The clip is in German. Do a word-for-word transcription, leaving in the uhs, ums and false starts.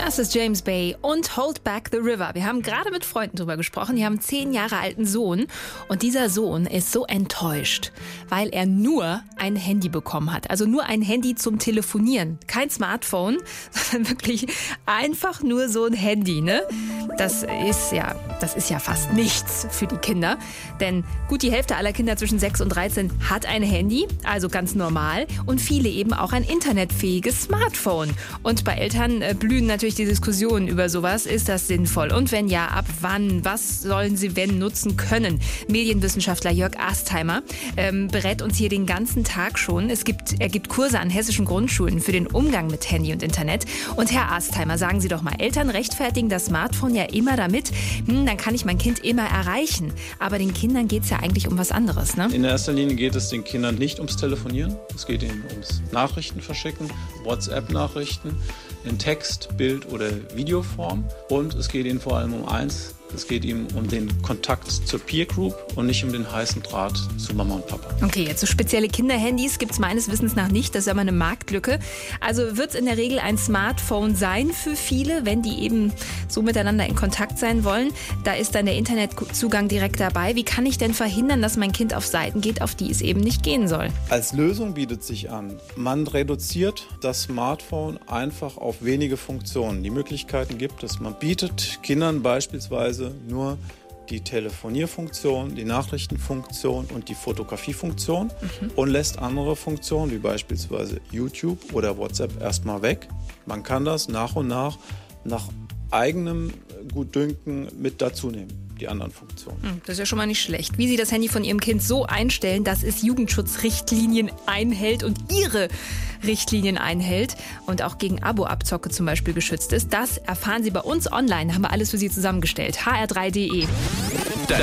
Das ist James Bay und Hold Back the River. Wir haben gerade mit Freunden drüber gesprochen. Die haben einen zehn Jahre alten Sohn und dieser Sohn ist so enttäuscht, weil er nur ein Handy bekommen hat. Also nur ein Handy zum Telefonieren. Kein Smartphone, sondern wirklich einfach nur so ein Handy, ne? Das ist ja, das ist ja fast nichts für die Kinder. Denn gut die Hälfte aller Kinder zwischen sechs und dreizehn hat ein Handy, also ganz normal. Und viele eben auch ein internetfähiges Smartphone. Und bei Eltern äh, blühen natürlich die Diskussionen über sowas. Ist das sinnvoll? Und wenn ja, ab wann? Was sollen sie wenn nutzen können? Medienwissenschaftler Jörg Astheimer ähm, berät uns hier den ganzen Tag schon. Es gibt, er gibt Kurse an hessischen Grundschulen für den Umgang mit Handy und Internet. Und Herr Astheimer, sagen Sie doch mal, Eltern rechtfertigen das Smartphone ja immer damit, hm, dann kann ich mein Kind immer erreichen. Aber den Kindern geht es ja eigentlich um was anderes, ne? In erster Linie geht es den Kindern nicht ums Telefonieren. Es geht ihnen ums Nachrichten verschicken, WhatsApp-Nachrichten in Text, Bild oder Videoform. Und es geht ihnen vor allem um eins, es geht ihm um den Kontakt zur Peer Group und nicht um den heißen Draht zu Mama und Papa. Okay, jetzt so spezielle Kinderhandys gibt es meines Wissens nach nicht. Das ist ja mal eine Marktlücke. Also wird es in der Regel ein Smartphone sein für viele, wenn die eben so miteinander in Kontakt sein wollen. Da ist dann der Internetzugang direkt dabei. Wie kann ich denn verhindern, dass mein Kind auf Seiten geht, auf die es eben nicht gehen soll? Als Lösung bietet sich an, man reduziert das Smartphone einfach auf wenige Funktionen. Die Möglichkeiten gibt es. Man bietet Kindern beispielsweise nur die Telefonierfunktion, die Nachrichtenfunktion und die Fotografiefunktion mhm. und lässt andere Funktionen wie beispielsweise YouTube oder WhatsApp erstmal weg. Man kann das nach und nach nach eigenem Gutdünken mit dazu nehmen, die anderen Funktionen. Das ist ja schon mal nicht schlecht. Wie Sie das Handy von Ihrem Kind so einstellen, dass es Jugendschutzrichtlinien einhält und Ihre Richtlinien einhält und auch gegen Abo-Abzocke zum Beispiel geschützt ist, das erfahren Sie bei uns online. Da haben wir alles für Sie zusammengestellt. h r drei punkt d e